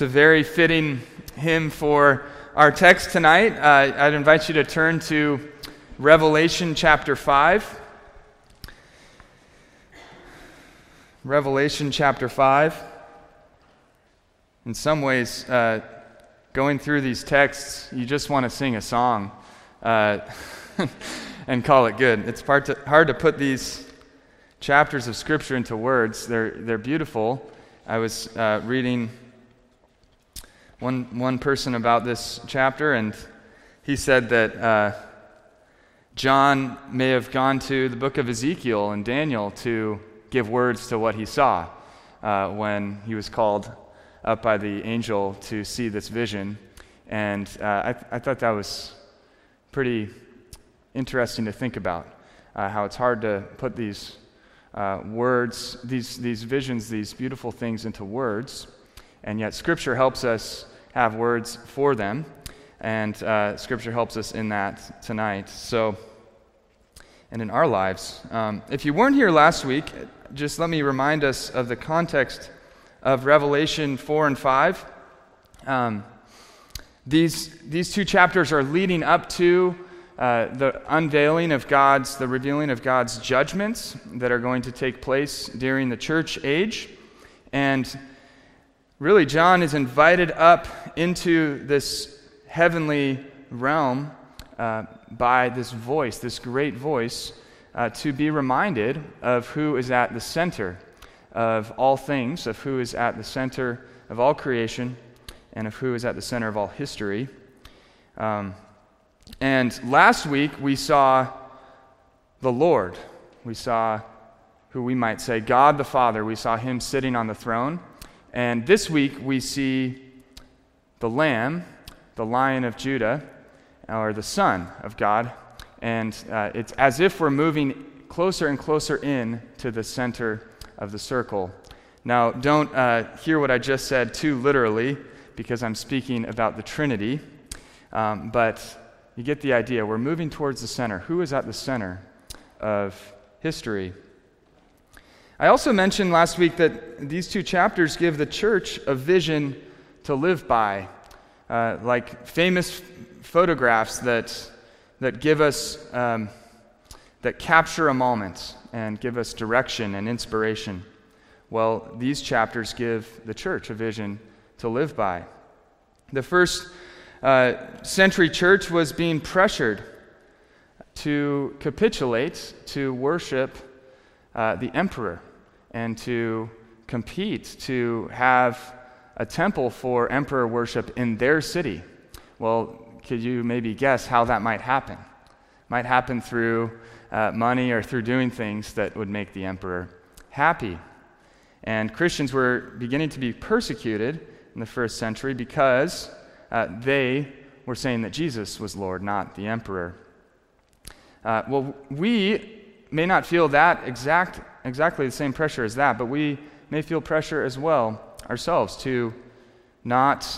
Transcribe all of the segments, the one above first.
It's a very fitting hymn for our text tonight. I'd invite you to turn to Revelation chapter 5. Revelation chapter 5. In some ways, going through these texts, you just want to sing a song and call it good. It's hard to put these chapters of Scripture into words. They're beautiful. I was reading one person about this chapter, and he said that John may have gone to the book of Ezekiel and Daniel to give words to what he saw when he was called up by the angel to see this vision. And I thought that was pretty interesting to think about, how it's hard to put these words, these visions, these beautiful things into words, and yet Scripture helps us have words for them, and Scripture helps us in that tonight. So, and in our lives. If you weren't here last week, just let me remind us of the context of Revelation 4 and 5. These two chapters are leading up to the unveiling of the revealing of God's judgments that are going to take place during the church age. And really, John is invited up into this heavenly realm by this voice, this great voice, to be reminded of who is at the center of all things, of who is at the center of all creation, and of who is at the center of all history. And last week we saw the Lord. We saw who we might say God the Father. We saw him sitting on the throne. And this week we see the Lamb, the Lion of Judah, or the Son of God. And it's as if we're moving closer and closer in to the center of the circle. Now, don't hear what I just said too literally, because I'm speaking about the Trinity. But you get the idea. We're moving towards the center. Who is at the center of history? I also mentioned last week that these two chapters give the church a vision to live by, like famous photographs that give us, that capture a moment and give us direction and inspiration. Well, these chapters give the church a vision to live by. The first century church was being pressured to capitulate, to worship the emperor, and to compete to have a temple for emperor worship in their city. Well, could you maybe guess how that might happen? Might happen through money or through doing things that would make the emperor happy. And Christians were beginning to be persecuted in the first century because they were saying that Jesus was Lord, not the emperor. Well, we may not feel that exactly the same pressure as that, but we may feel pressure as well ourselves to not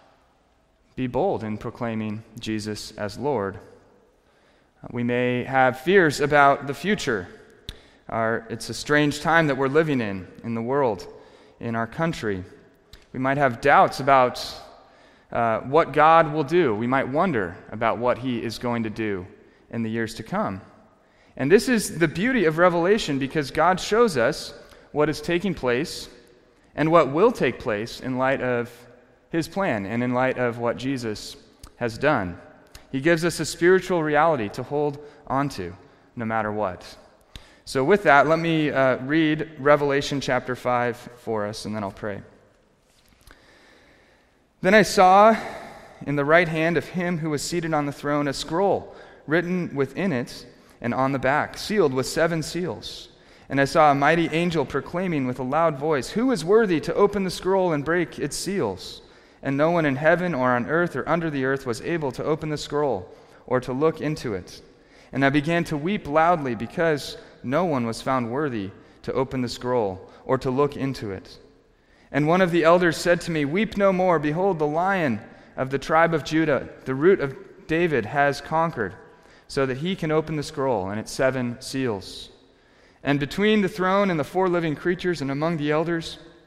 be bold in proclaiming Jesus as Lord. We may have fears about the future. It's a strange time that we're living in the world, in our country. We might have doubts about what God will do. We might wonder about what he is going to do in the years to come. And this is the beauty of Revelation, because God shows us what is taking place and what will take place in light of his plan and in light of what Jesus has done. He gives us a spiritual reality to hold onto no matter what. So with that, let me read Revelation chapter 5 for us, and then I'll pray. Then I saw in the right hand of him who was seated on the throne a scroll written within it and on the back, sealed with 7 seals. And I saw a mighty angel proclaiming with a loud voice, "Who is worthy to open the scroll and break its seals?" And no one in heaven or on earth or under the earth was able to open the scroll or to look into it. And I began to weep loudly because no one was found worthy to open the scroll or to look into it. And one of the elders said to me, "Weep no more. Behold, the Lion of the tribe of Judah, the Root of David, has conquered, so that he can open the scroll and its 7 seals." And between the throne and the 4 living creatures and among the elders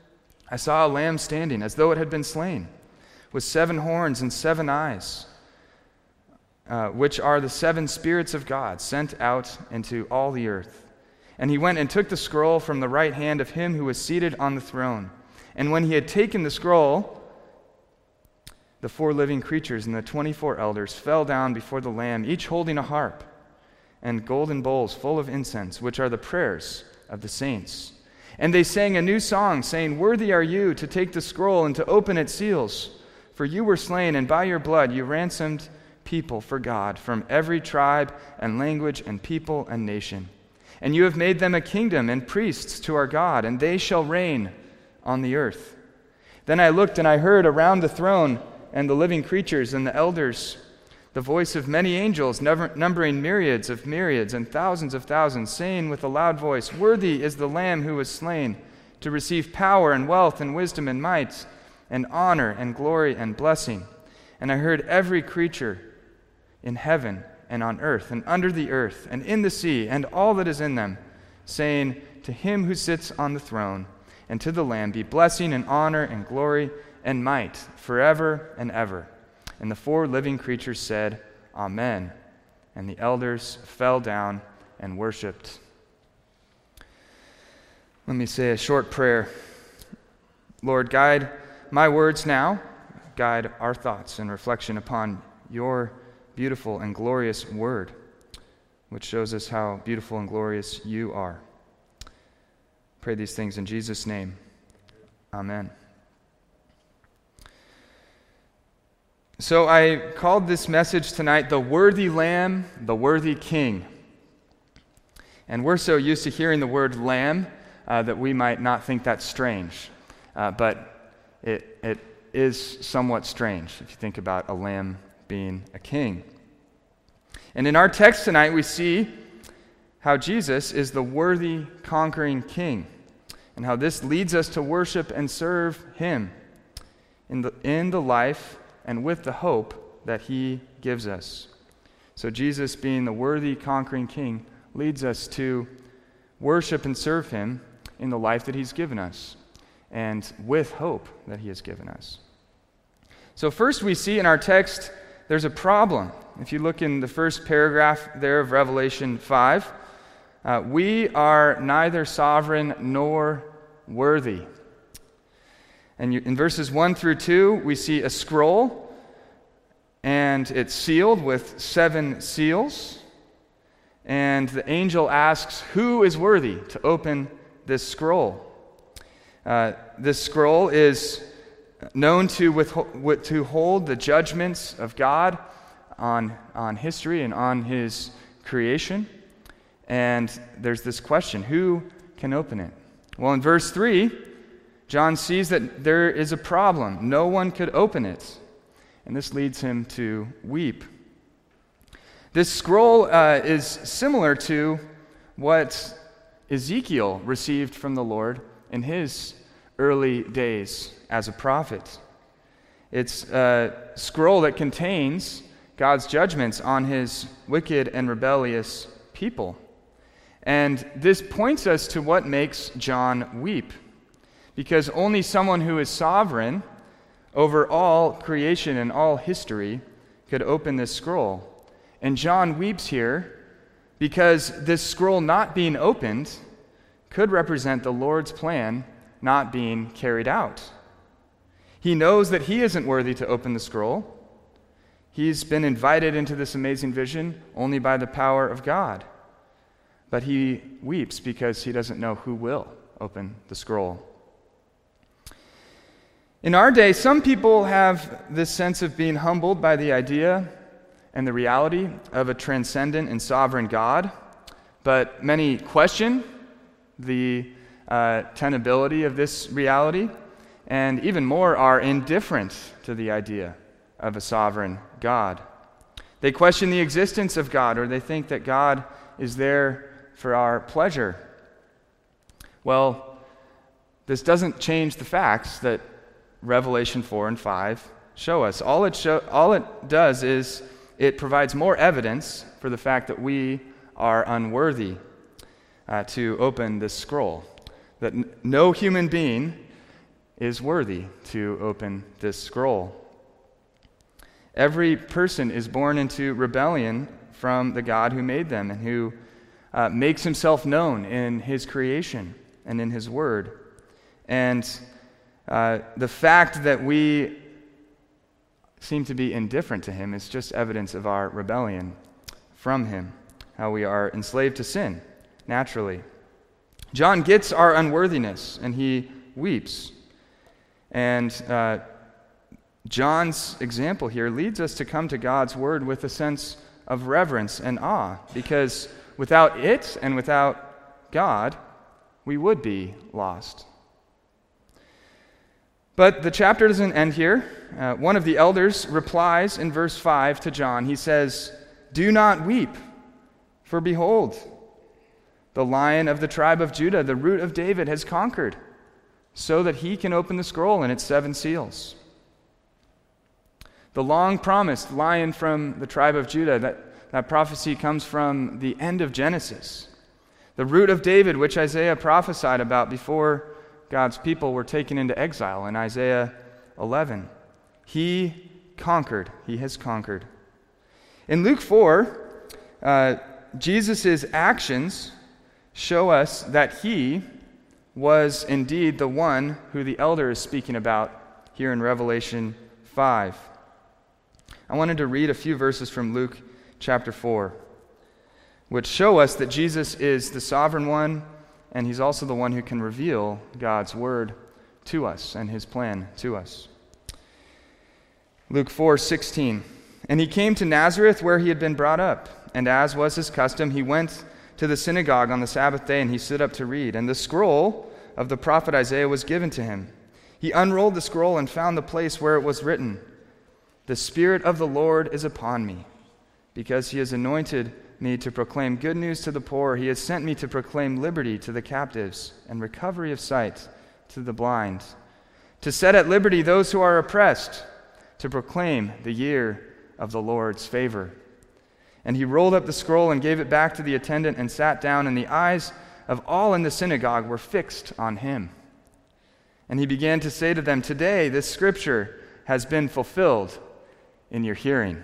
I saw a lamb standing as though it had been slain, with 7 horns and 7 eyes, which are the 7 spirits of God sent out into all the earth. And he went and took the scroll from the right hand of him who was seated on the throne. And when he had taken the scroll, the 4 living creatures and the 24 elders fell down before the Lamb, each holding a harp and golden bowls full of incense, which are the prayers of the saints. And they sang a new song, saying, "Worthy are you to take the scroll and to open its seals. For you were slain, and by your blood you ransomed people for God from every tribe and language and people and nation. And you have made them a kingdom and priests to our God, and they shall reign on the earth." Then I looked, and I heard around the throne and the living creatures and the elders the voice of many angels, numbering myriads of myriads and thousands of thousands, saying with a loud voice, "Worthy is the Lamb who was slain to receive power and wealth and wisdom and might and honor and glory and blessing." And I heard every creature in heaven and on earth and under the earth and in the sea and all that is in them, saying, "To him who sits on the throne and to the Lamb be blessing and honor and glory and might forever and ever." And the 4 living creatures said, "Amen." And the elders fell down and worshiped. Let me say a short prayer. Lord, guide my words now. Guide our thoughts and reflection upon your beautiful and glorious word, which shows us how beautiful and glorious you are. Pray these things in Jesus' name. Amen. So I called this message tonight, "The Worthy Lamb, the Worthy King." And we're so used to hearing the word lamb that we might not think that's strange. But it is somewhat strange if you think about a lamb being a king. And in our text tonight, we see how Jesus is the worthy conquering king, and how this leads us to worship and serve him in the life and with the hope that he gives us. So Jesus, being the worthy conquering king, leads us to worship and serve him in the life that he's given us, and with hope that he has given us. So first we see in our text there's a problem. If you look in the first paragraph there of Revelation 5, we are neither sovereign nor worthy. And in verses 1 through 2, we see a scroll, and it's sealed with 7 seals. And the angel asks, who is worthy to open this scroll? This scroll is known to hold the judgments of God on history and on his creation. And there's this question, who can open it? Well, in verse 3, John sees that there is a problem. No one could open it. And this leads him to weep. This scroll is similar to what Ezekiel received from the Lord in his early days as a prophet. It's a scroll that contains God's judgments on his wicked and rebellious people. And this points us to what makes John weep. Because only someone who is sovereign over all creation and all history could open this scroll. And John weeps here because this scroll not being opened could represent the Lord's plan not being carried out. He knows that he isn't worthy to open the scroll. He's been invited into this amazing vision only by the power of God. But he weeps because he doesn't know who will open the scroll. In our day, some people have this sense of being humbled by the idea and the reality of a transcendent and sovereign God, but many question the tenability of this reality, and even more are indifferent to the idea of a sovereign God. They question the existence of God, or they think that God is there for our pleasure. Well, this doesn't change the facts that Revelation 4 and 5 show us. All it does is it provides more evidence for the fact that we are unworthy to open this scroll. That no human being is worthy to open this scroll. Every person is born into rebellion from the God who made them and who makes himself known in his creation and in his word. And the fact that we seem to be indifferent to him is just evidence of our rebellion from him, how we are enslaved to sin, naturally. John gets our unworthiness, and he weeps. And John's example here leads us to come to God's word with a sense of reverence and awe, because without it and without God, we would be lost. But the chapter doesn't end here. One of the elders replies in verse 5 to John. He says, "Do not weep, for behold, the Lion of the tribe of Judah, the Root of David, has conquered, so that he can open the scroll and its 7 seals." The long-promised Lion from the tribe of Judah, that prophecy comes from the end of Genesis. The Root of David, which Isaiah prophesied about before God's people were taken into exile in Isaiah 11. He conquered. He has conquered. In Luke 4, Jesus' actions show us that he was indeed the one who the elder is speaking about here in Revelation 5. I wanted to read a few verses from Luke chapter 4, which show us that Jesus is the sovereign one, and he's also the one who can reveal God's word to us and his plan to us. Luke 4:16. "And he came to Nazareth where he had been brought up, and as was his custom, he went to the synagogue on the Sabbath day, and he stood up to read. And the scroll of the prophet Isaiah was given to him. He unrolled the scroll and found the place where it was written, 'The Spirit of the Lord is upon me, because he has anointed me to proclaim good news to the poor. He has sent me to proclaim liberty to the captives and recovery of sight to the blind, to set at liberty those who are oppressed, to proclaim the year of the Lord's favor.' And he rolled up the scroll and gave it back to the attendant and sat down, and the eyes of all in the synagogue were fixed on him. And he began to say to them, 'Today this scripture has been fulfilled in your hearing.'"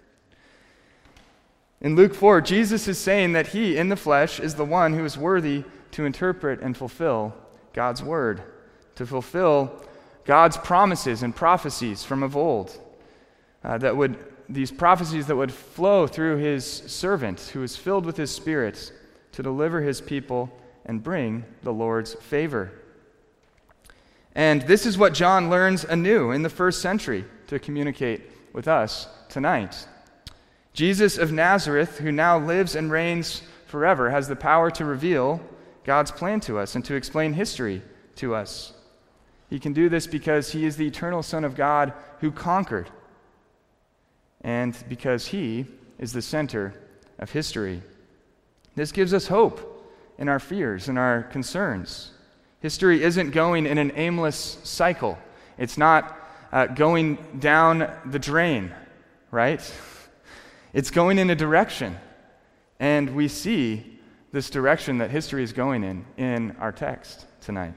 In Luke 4, Jesus is saying that he, in the flesh, is the one who is worthy to interpret and fulfill God's word, to fulfill God's promises and prophecies from of old, these prophecies that would flow through his servant, who is filled with his Spirit, to deliver his people and bring the Lord's favor. And this is what John learns anew in the first century to communicate with us tonight. Jesus of Nazareth, who now lives and reigns forever, has the power to reveal God's plan to us and to explain history to us. He can do this because he is the eternal Son of God who conquered, and because he is the center of history. This gives us hope in our fears and our concerns. History isn't going in an aimless cycle. It's not going down the drain, right? It's going in a direction, and we see this direction that history is going in our text tonight.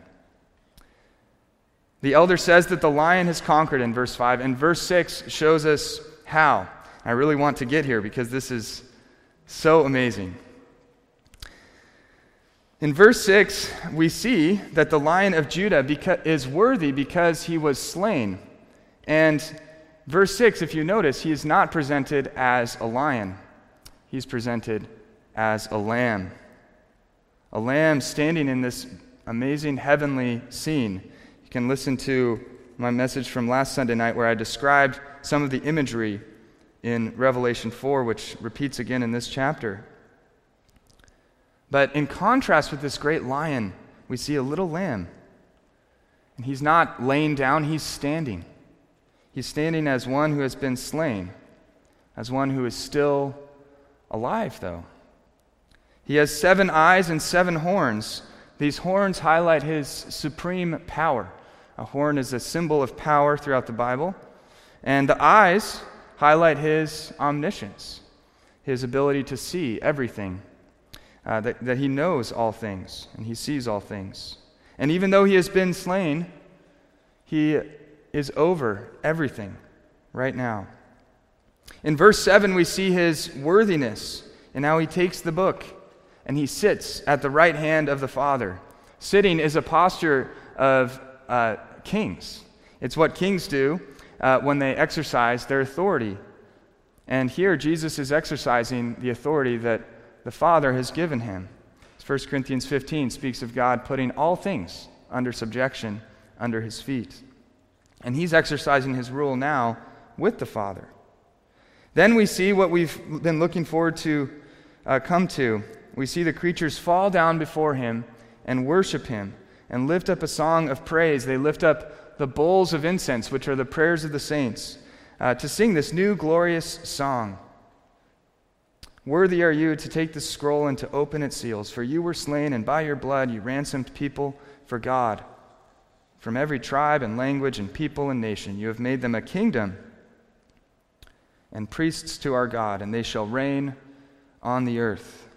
The elder says that the Lion has conquered in verse 5, and verse 6 shows us how. I really want to get here because this is so amazing. In verse 6, we see that the Lion of Judah is worthy because he was slain. And verse 6, if you notice, he is not presented as a lion. He's presented as a lamb. A lamb standing in this amazing heavenly scene. You can listen to my message from last Sunday night where I described some of the imagery in Revelation 4, which repeats again in this chapter. But in contrast with this great lion, we see a little lamb. And he's not laying down, he's standing. He's standing as one who has been slain, as one who is still alive, though. He has 7 eyes and 7 horns. These horns highlight his supreme power. A horn is a symbol of power throughout the Bible. And the eyes highlight his omniscience, his ability to see everything, that he knows all things, and he sees all things. And even though he has been slain, He is over everything right now. In verse 7, we see his worthiness and how he takes the book and he sits at the right hand of the Father. Sitting is a posture of kings. It's what kings do when they exercise their authority. And here Jesus is exercising the authority that the Father has given him. 1 Corinthians 15 speaks of God putting all things under subjection under his feet. And he's exercising his rule now with the Father. Then we see what we've been looking forward to come to. We see the creatures fall down before him and worship him and lift up a song of praise. They lift up the bowls of incense, which are the prayers of the saints, to sing this new glorious song. Worthy are you to take the scroll and to open its seals, for you were slain, and by your blood you ransomed people for God. From every tribe and language and people and nation, you have made them a kingdom and priests to our God, and they shall reign on the earth.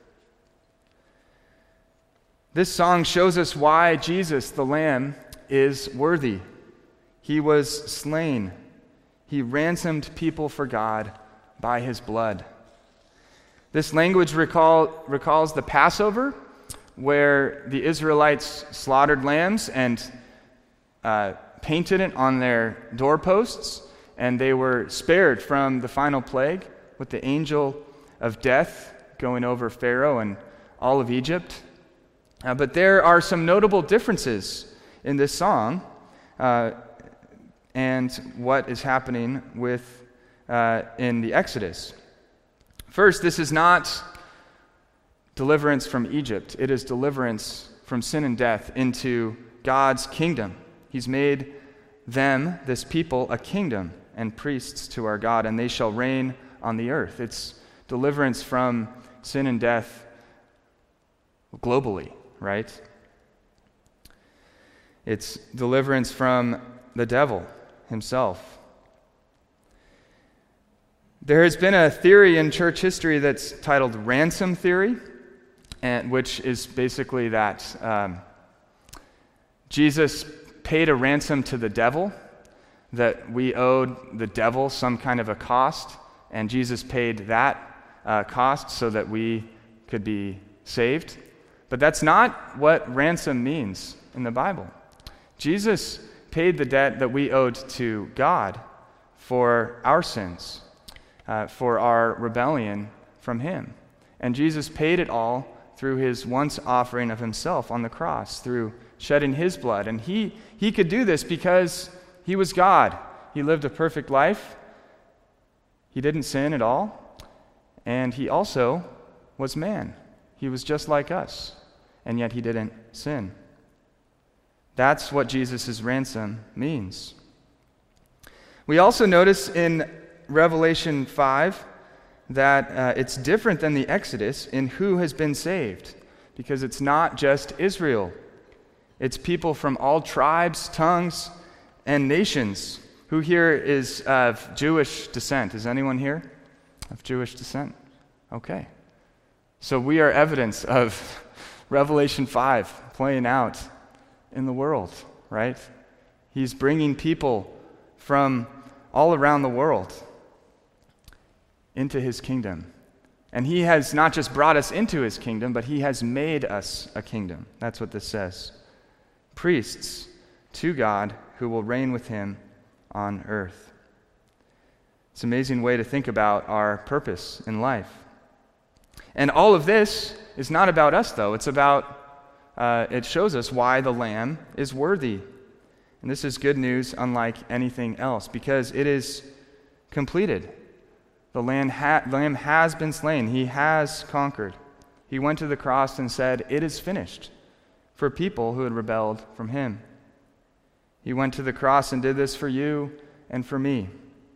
This song shows us why Jesus, the Lamb, is worthy. He was slain. He ransomed people for God by his blood. This language recalls the Passover, where the Israelites slaughtered lambs and painted it on their doorposts, and they were spared from the final plague with the angel of death going over Pharaoh and all of Egypt. But there are some notable differences in this song and what is happening in the Exodus. First, this is not deliverance from Egypt. It is deliverance from sin and death into God's kingdom. He's made them, this people, a kingdom and priests to our God, and they shall reign on the earth. It's deliverance from sin and death globally, right? It's deliverance from the devil himself. There has been a theory in church history that's titled ransom theory, which is basically that Jesus paid a ransom to the devil, that we owed the devil some kind of a cost, and Jesus paid that cost so that we could be saved. But that's not what ransom means in the Bible. Jesus paid the debt that we owed to God for our sins, for our rebellion from him. And Jesus paid it all through his once offering of himself on the cross, through shedding his blood. And he could do this because he was God. He lived a perfect life. He didn't sin at all. And he also was man. He was just like us. And yet he didn't sin. That's what Jesus' ransom means. We also notice in Revelation 5 that it's different than the Exodus in who has been saved, because it's not just Israel. It's people from all tribes, tongues, and nations. Who here is of Jewish descent? Is anyone here of Jewish descent? Okay. So we are evidence of Revelation 5 playing out in the world, right? He's bringing people from all around the world into his kingdom. And he has not just brought us into his kingdom, but he has made us a kingdom. That's what this says. Priests to God who will reign with him on earth. It's an amazing way to think about our purpose in life. And all of this is not about us, though. It's about, it shows us why the Lamb is worthy. And this is good news unlike anything else, because it is completed. The Lamb has been slain. He has conquered. He went to the cross and said, "It is finished," for people who had rebelled from him. He went to the cross and did this for you and for me.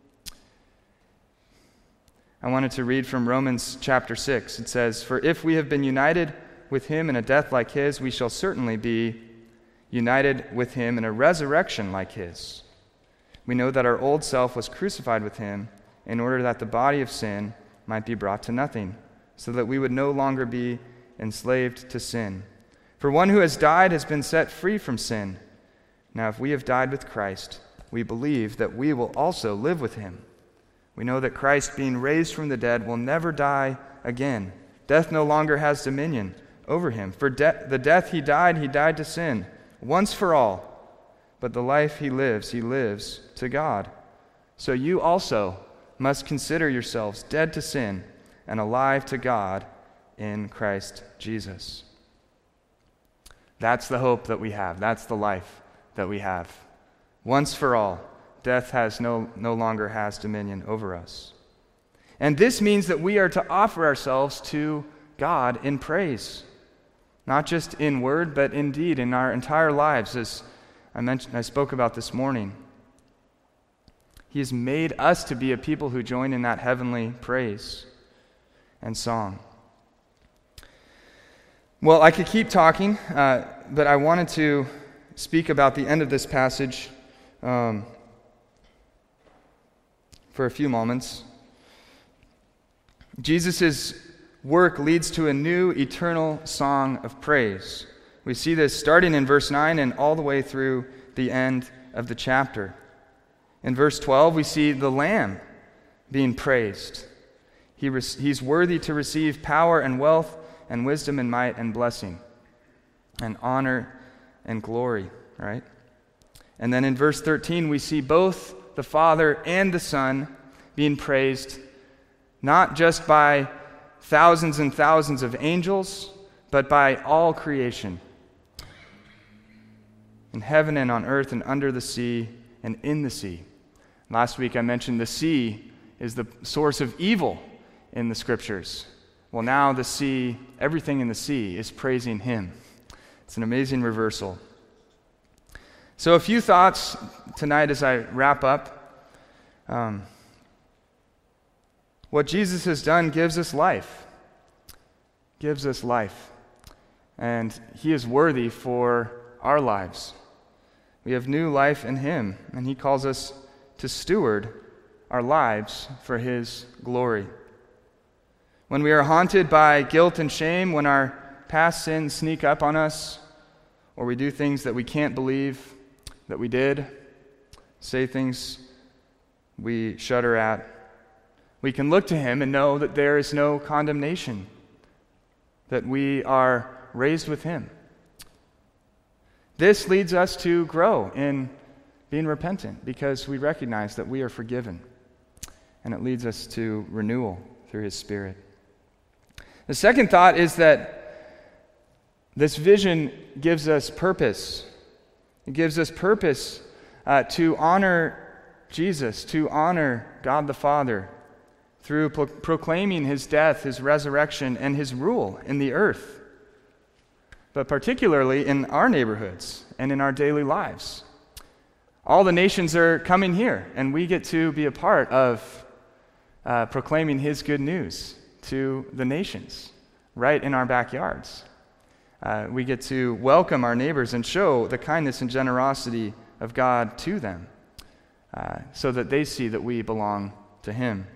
I wanted to read from Romans chapter 6. It says, "For if we have been united with him in a death like his, we shall certainly be united with him in a resurrection like his. We know that our old self was crucified with him in order that the body of sin might be brought to nothing, so that we would no longer be enslaved to sin. For one who has died has been set free from sin. Now, if we have died with Christ, we believe that we will also live with him. We know that Christ, being raised from the dead, will never die again. Death no longer has dominion over him. For the death he died to sin, once for all. But the life he lives to God. So you also must consider yourselves dead to sin and alive to God in Christ Jesus. That's the hope that we have. That's the life that we have. Once for all, death no longer has dominion over us. And this means that we are to offer ourselves to God in praise, not just in word, but in deed, in our entire lives, as I spoke about this morning. He has made us to be a people who join in that heavenly praise and song. Well, I could keep talking, but I wanted to speak about the end of this passage for a few moments. Jesus' work leads to a new eternal song of praise. We see this starting in verse 9 and all the way through the end of the chapter. In verse 12, we see the Lamb being praised. He's worthy to receive power and wealth and wisdom and might and blessing and honor and glory, right? And then in verse 13, we see both the Father and the Son being praised, not just by thousands and thousands of angels, but by all creation, in heaven and on earth and under the sea and in the sea. Last week I mentioned the sea is the source of evil in the Scriptures. Well, now the sea, everything in the sea is praising him. It's an amazing reversal. So a few thoughts tonight as I wrap up. What Jesus has done gives us life. Gives us life. And he is worthy for our lives. We have new life in him, and he calls us to steward our lives for his glory. When we are haunted by guilt and shame, when our past sins sneak up on us, or we do things that we can't believe that we did, say things we shudder at, we can look to him and know that there is no condemnation, that we are raised with him. This leads us to grow in being repentant because we recognize that we are forgiven, and it leads us to renewal through his Spirit. The second thought is that this vision gives us purpose. It gives us purpose to honor Jesus, to honor God the Father through proclaiming his death, his resurrection, and his rule in the earth, but particularly in our neighborhoods and in our daily lives. All the nations are coming here, and we get to be a part of proclaiming his good news to the nations right in our backyards. We get to welcome our neighbors and show the kindness and generosity of God to them so that they see that we belong to him.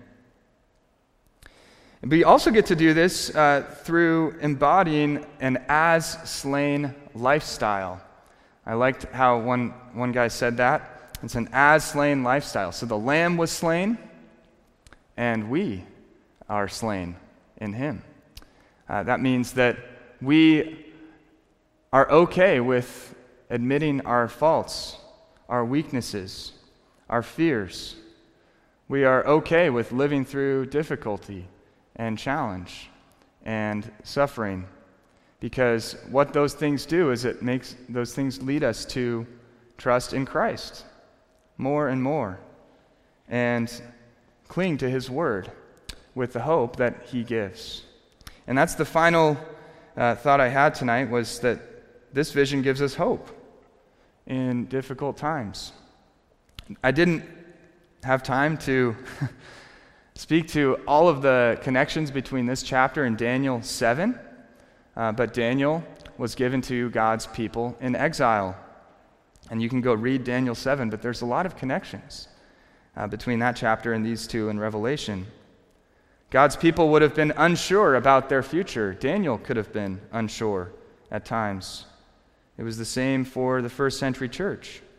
And we also get to do this through embodying an as-slain lifestyle. I liked how one guy said that. It's an as-slain lifestyle. So the Lamb was slain, and we are slain in him. That means that we are okay with admitting our faults, our weaknesses, our fears. We are okay with living through difficulty and challenge and suffering, because what those things do is it makes those things lead us to trust in Christ more and more and cling to his word with the hope that he gives. And that's the final thought I had tonight, was that this vision gives us hope in difficult times. I didn't have time to speak to all of the connections between this chapter and Daniel 7, but Daniel was given to God's people in exile. And you can go read Daniel 7, but there's a lot of connections between that chapter and these two in Revelation. God's people would have been unsure about their future. Daniel could have been unsure at times. It was the same for the first century church.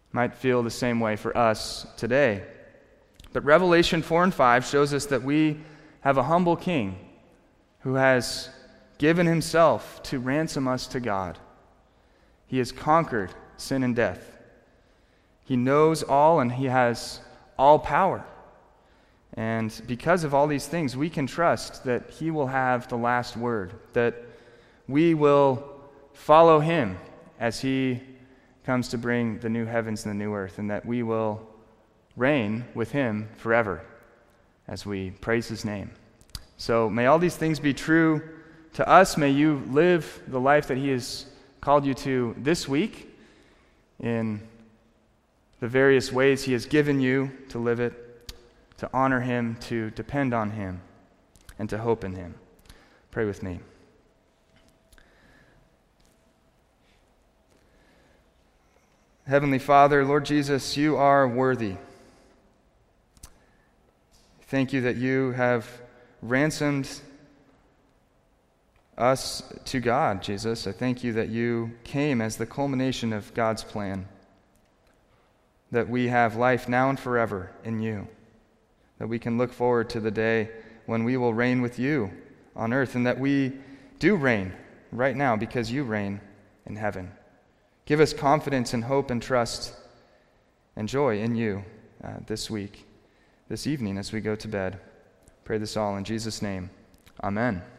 might feel the same way for us today. But Revelation 4 and 5 shows us that we have a humble king who has given himself to ransom us to God. He has conquered sin and death. He knows all and he has all power. And because of all these things, we can trust that he will have the last word, that we will follow him as he comes to bring the new heavens and the new earth, and that we will reign with him forever as we praise his name. So may all these things be true to us. May you live the life that he has called you to this week in the various ways he has given you to live it, to honor him, to depend on him, and to hope in him. Pray with me. Heavenly Father, Lord Jesus, you are worthy. Thank you that you have ransomed us to God, Jesus. I thank you that you came as the culmination of God's plan, that we have life now and forever in you, that we can look forward to the day when we will reign with you on earth, and that we do reign right now because you reign in heaven. Give us confidence and hope and trust and joy in you this week, this evening as we go to bed. Pray this all in Jesus' name. Amen.